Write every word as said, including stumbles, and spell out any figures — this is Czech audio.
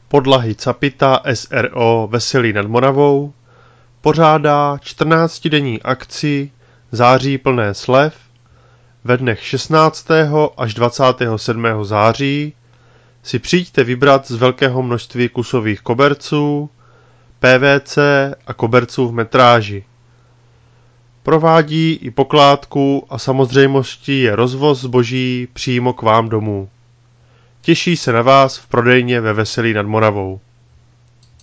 Podlahy Capita S R O Veselí nad Moravou pořádá čtrnáctidenní akci Září plné slev ve dnech šestnáctého až dvacátého sedmého září. Si přijďte vybrat z velkého množství kusových koberců, P V C a koberců v metráži. Provádí i pokládku a samozřejmostí je rozvoz zboží přímo k vám domů. Těší se na vás v prodejně ve Veselí nad Moravou.